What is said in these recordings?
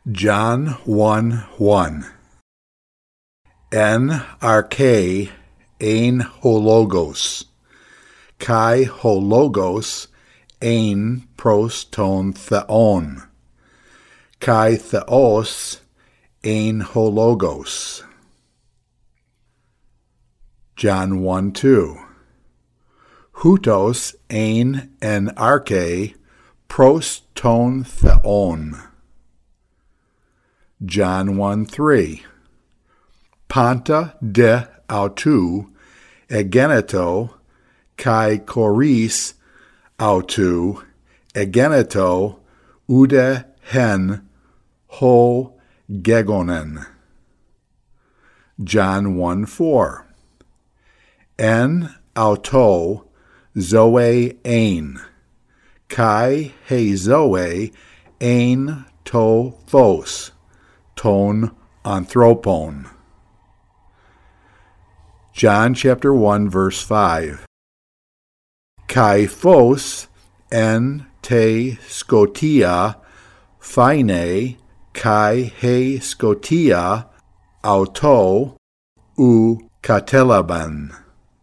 John 1:1. En arche ein hologos, kai hologos ein pros ton theon, kai theos ein hologos. John 1:2. Hutos ein en arche pros ton theon. John 1:3. Panta de autou egeneto kai choris autou egeneto ude hen ho gegonen. John 1:4. En auto zoe ein kai he zoe ein to phos ton anthropon. John chapter 1 verse 5. Kai phos en te scotia phine kai he scotia auto u katelaban.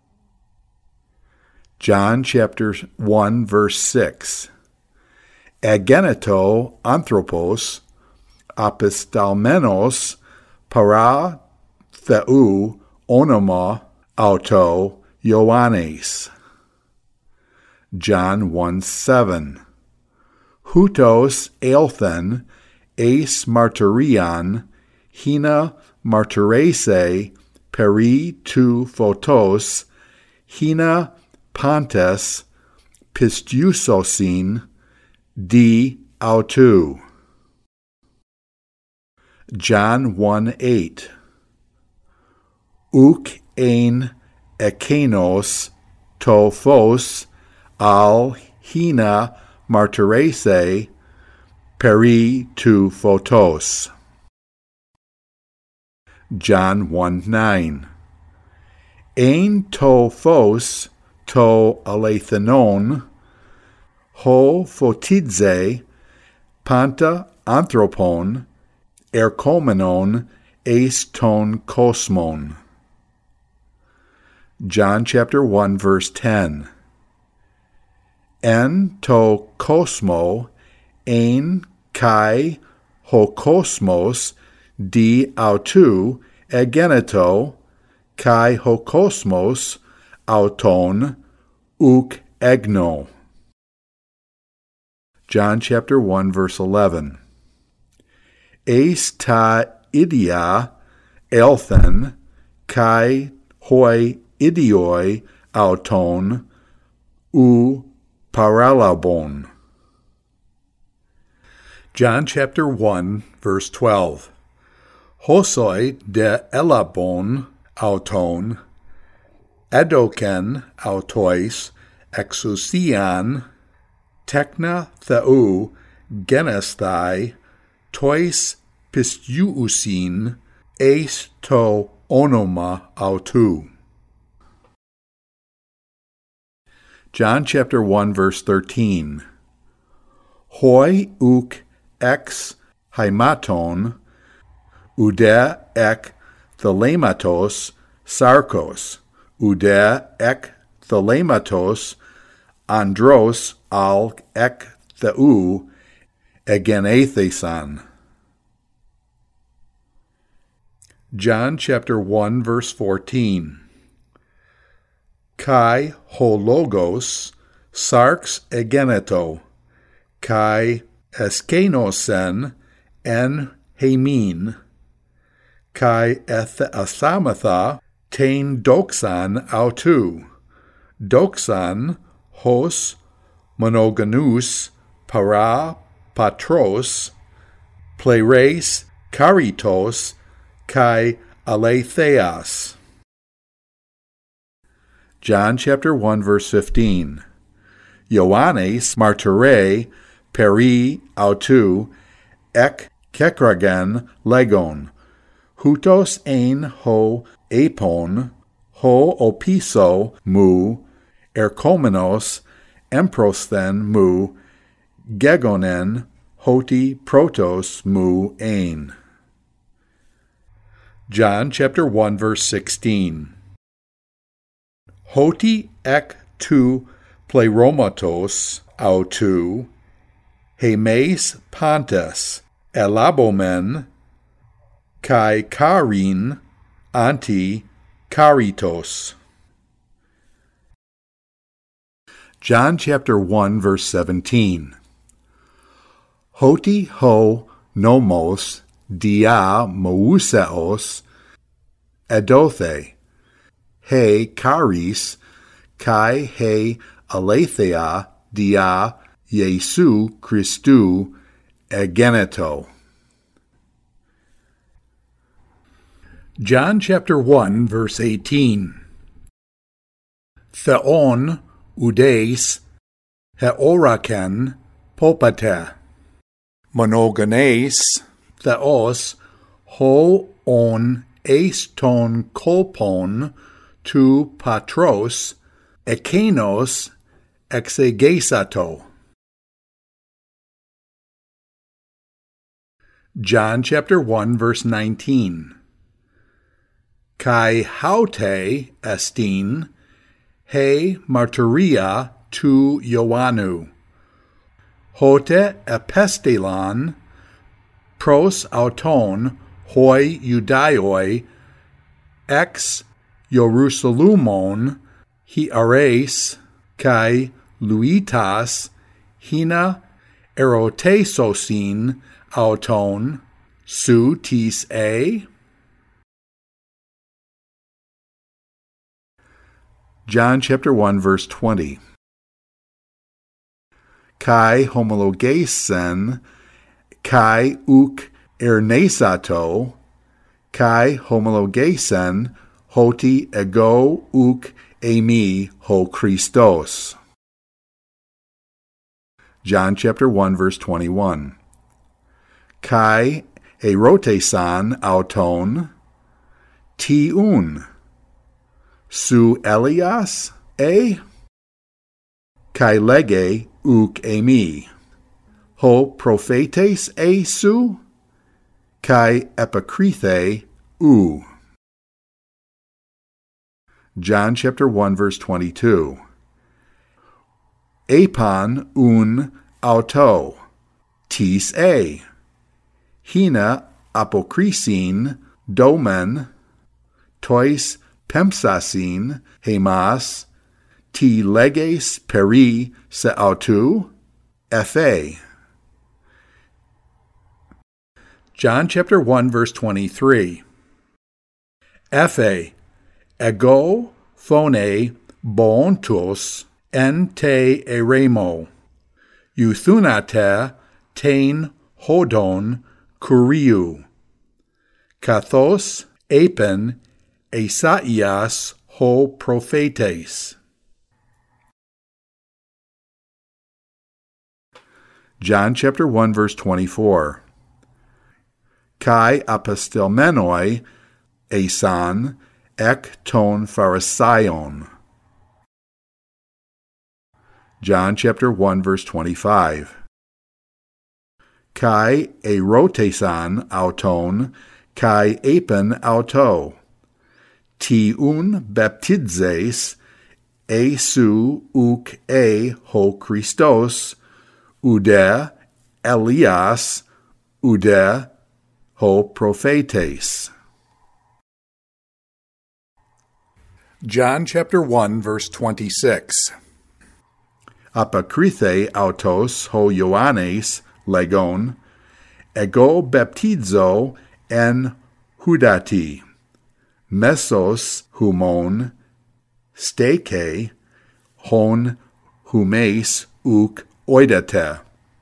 John chapter 1 verse 6. Ageneto anthropos apistalmenos para theou onoma auto Ioannes. John 1:7. Hutos eilthen eis martyrion hina martyrese peri tu photos hina pantes pistiusosin di autou. John 1:8. Uk ein ekenos to phos al hina martyrese peri tu photos. John 1:9. Ein to phos to alethenon ho photidze panta anthropon erkomenon eis ton kosmon. John chapter 1 verse 10. En to kosmo ein kai ho kosmos di autou egeneto kai ho kosmos auton uk egno. John chapter 1 verse 11. Eis ta idia elthen kai hoi idioi auton u paralabon. John chapter 1 verse 12. Hosoi de elabon auton edoken autois exousian tekna theou genesthai tois pistiousin eis to onoma autou. John chapter 1 verse 13. Hoi uk ex haimaton ude ek thelematos sarkos ude ek thelematos andros al ek theou egenethesan. John chapter 1 verse 14. Kai hologos sarx egeneto, kai eskenosen en hemin, kai asamatha tein doxan autou, doxan hos monogonous para patros, pleres karitos kai aletheas. John chapter 1 verse 15. Ioannes martyre peri autou ek kekragen legon, hutos ein ho epon, ho opiso mu, erkomenos emprosthen mu, gegonen hoti protos mu ein. John chapter 1 verse 16. Hoti ek tu pleiromatos autou, hemes pantes elabomen, kai karin anti karitos. John chapter 1 verse 17. Hoti ho nomos dia mouseos edothe, he charis kai he aletheia dia Jesu Christou egeneto. John chapter 1 verse 18. Theon udes heoraken popate, monogenes theos ho on eston kolpon tu patros ekenos exegesato. John chapter 1 verse 19. Kai haute estin he martyria tu Ioannou, hote epestelon pros auton hoi Judaioi ex Jerusalemmon hiares kai luitas hina erotesosin auton su tis e. John chapter 1 verse 20. Kai homologesen kai uk ernesato, kai homologesen hoti ego uk emi ho Christos. John chapter 1 verse 21. Kai erotesan auton tiun su Elias e, kai lege uk emi ho prophetes e su, kai epicrithe u. John chapter 1 verse 22. Epon un auto tis e, hina apokrisin domen tois pempsasin hemas ti leges peri se autou fa. John chapter 1 verse 23. Fa ego phone bontos en te eremo, euthunate tein hodon kuriou, kathos epen Esaias ho prophetes. John chapter 1 verse 24. Kai apostelmenoi esan ek ton pharisaion. John chapter 1 verse 25. Kai erotesan auton kai epen auto, tiun baptizes su uk e ho Christos, ude Elias, ude ho prophetes. John chapter 1 verse 26. Apokrithe autos ho Ioannes legon, ego baptizo en hudati, mesos humon steke hon humes uk oidate.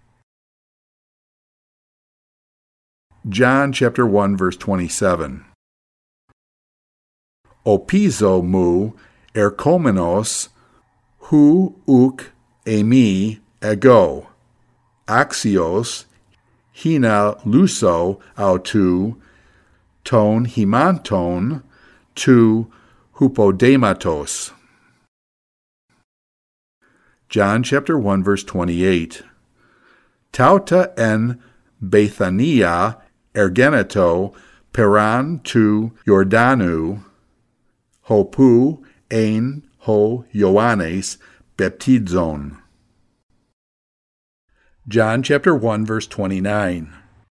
John chapter 1 verse 27. Opizo mu erkomenos hu uk emi ego, axios hina luso autou ton himanton tu hupodematos. John chapter 1 verse 28. Tauta en Bethania ergeneto peran tu Jordanu, hopu ein ho Ioannes baptizon. John chapter 1 verse 29.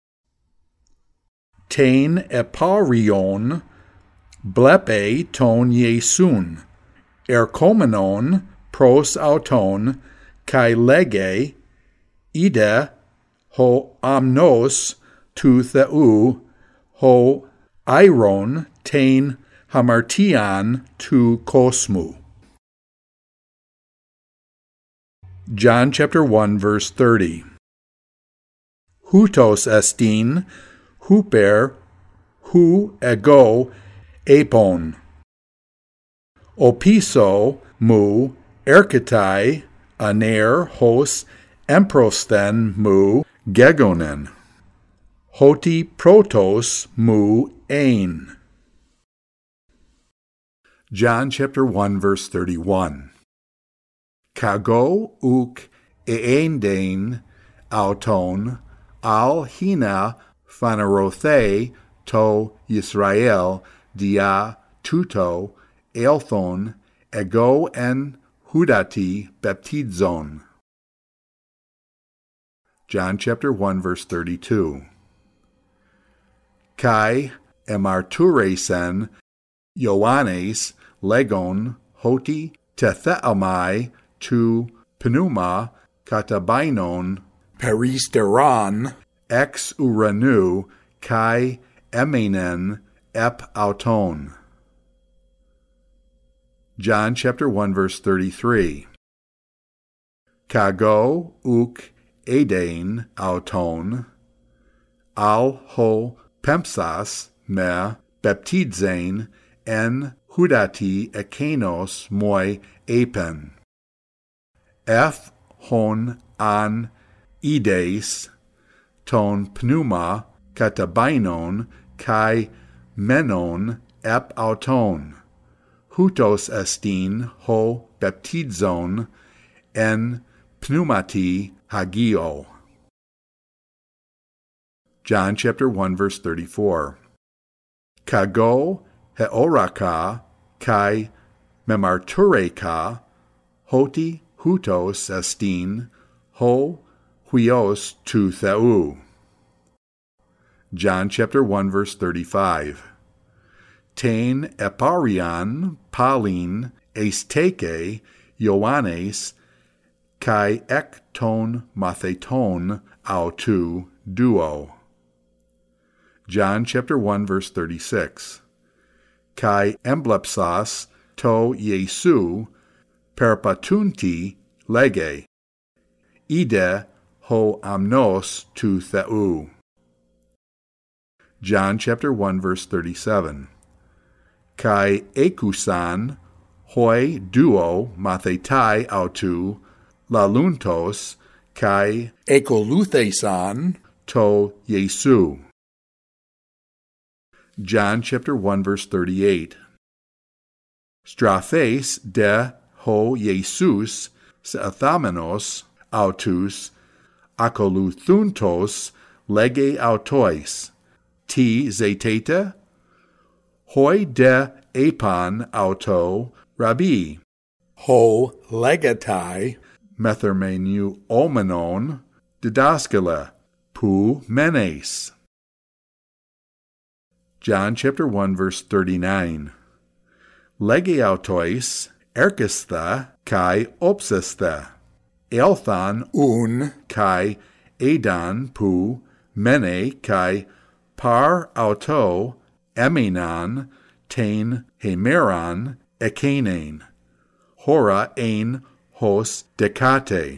Tein eparion blepe ton Iesun, erkomenon pros auton kai lege ide ho amnos tu theou ho iron tein hamartian tu kosmu. John chapter 1 verse 30. Hutos estin huper hu ego epon. Opiso mu erketai aner hos emprosten mu gegonen. Hoti protos mu ein. John chapter 1 verse 31. Kago uk eendein auton al hina phanerothe to Yisrael dia tuto elthon ego en hudati baptizon. John chapter 1 verse 32. Kai emarturesen Ioannes legon hoti tetheamai tu pneuma katabainon peristeron ex uranu kai emenen ep auton. John chapter 1 verse 33. Kago uk edein auton al ho pempsas me baptizein en hudati ekenos moi epen. F hon an ides ton pneuma katabainon kai menon ep auton. Hutos estin ho baptizon en pneumati hagio. John chapter 1 verse 34. Kago heoraka kai memartureka hoti hutos estin ho huios tu theou. John chapter 1 verse 35. Tein eparian palin esteke Ioannes kai ek ton matheton autu duo. John chapter 1 verse 36. Kai emblepsas to Iesu perpatunti lege ide ho amnos tu theou. John chapter 1 verse 37. Kai ekusan hoi duo mathetai autu laluntos kai ekoluthesan to Iesu. John chapter 1 verse 38. Strathes de ho Iesus se athamenos autus akoluthuntos lege autois ti zetete hoi de epan auto rabbi ho legatai methermenu omenon didaskale pu menes. John chapter 1 verse 39. Lege autois erkestha kai opsestha elthan un kai edan pu mene kai par auto eminan tein hemeran ekenein hora ein hos decate.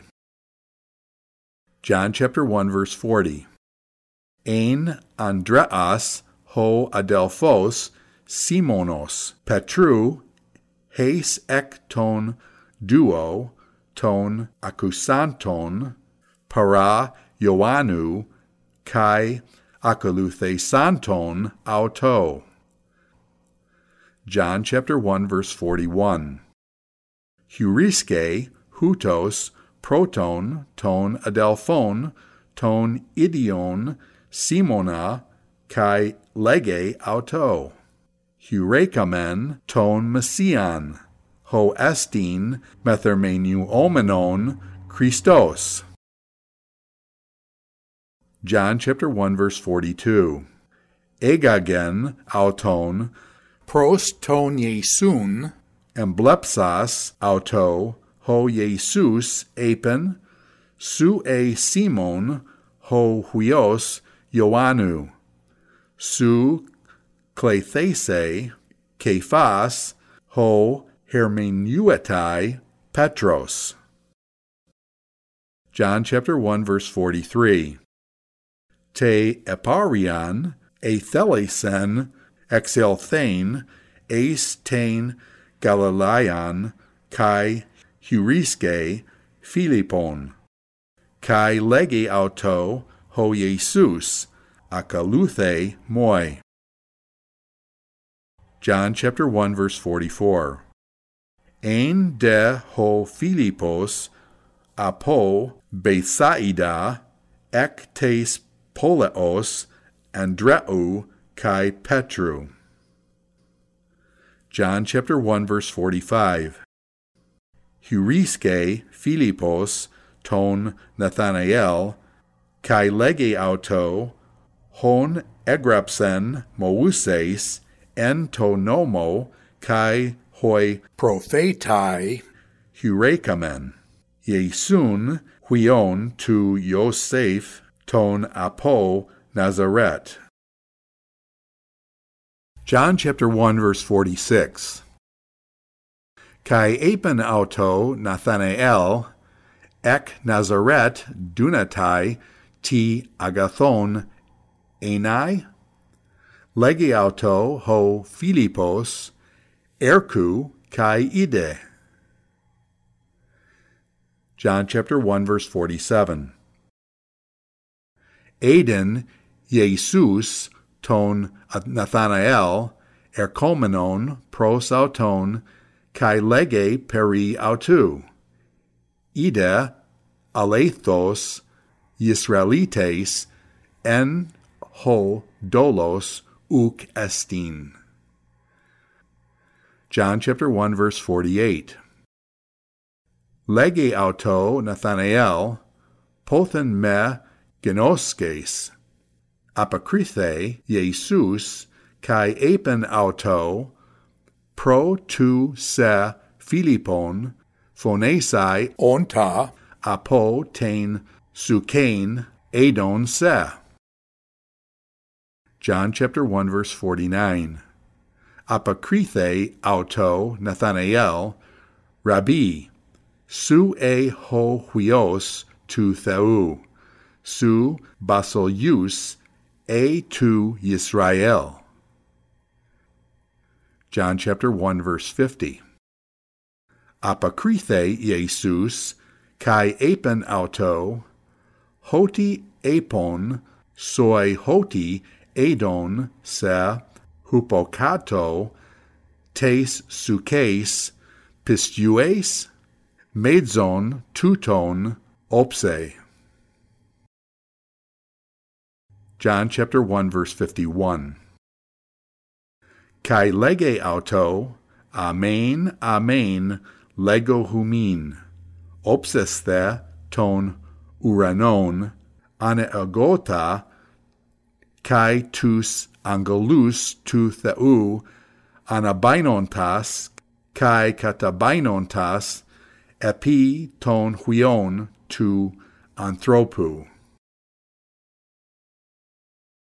John chapter 1 verse 40. Ein Andreas ho adelphos Simonos Petru heis ek ton duo ton akusanton para Ioannu kai akoluthesanton auto. John chapter 1 verse 41. Heuriske hutos proton ton adelphon ton idion simona kai lege auto. Hurekamen ton messian, ho estin methermenuomenon Christos. John chapter 1 verse 42. Egagen auton pros ton Iesun emblepsas auto ho Jesus apen su e Simon ho huios Ioannou su klethese Kephas ho hermeneuetai Petros. John chapter 1 verse 43. Te eparian athelesen exelthane eis tein Galilean kai huriske Philippon kai lege auto ho Jesus akaluthe moi. John chapter 1 verse 44. Ein de ho Philippos apo Bethsaida ek tes poleos Andreu kai Petru. John chapter 1 verse 45. Huriske Philippos ton Nathanael kai lege auto hon egrapsen Mouses en to nomo kai hoi prophetai hurekamen. Iesun huion tu Yosef ton apo Nazaret. John chapter 1 verse 46. Kai apen auto Nathanael ek Nazaret dunatai ti agathon enai lege auto ho Philippos erku kai ide. John chapter 1 verse 47. Aden Jesus ton Nathanael erkomenon pros auton kai lege peri autou. Ide alethos Israelites en ho dolos uk estin. John chapter 1 verse 48. Lege auto Nathanael pothen me genoskes apokrithe Jesus kai apen auto pro tu se Philippon phonesai onta apo tein sukein edon se. John chapter 1 verse 49. Apokrithe auto Nathanael Rabbi su e ho huios tu theu su basolius e tu Yisrael. John chapter 1 verse 50. Apokrithe Jesus kai apen auto hoti apon soi hoti edon se hupokato tes sukes pistues medzon tuton opse. John chapter 1 verse 51. Kai lege auto amen amen lego humin opsesthe ton uranon aneagota kai tus angelus tu theu anabainontas kai katabainontas epi ton huion tu anthropu.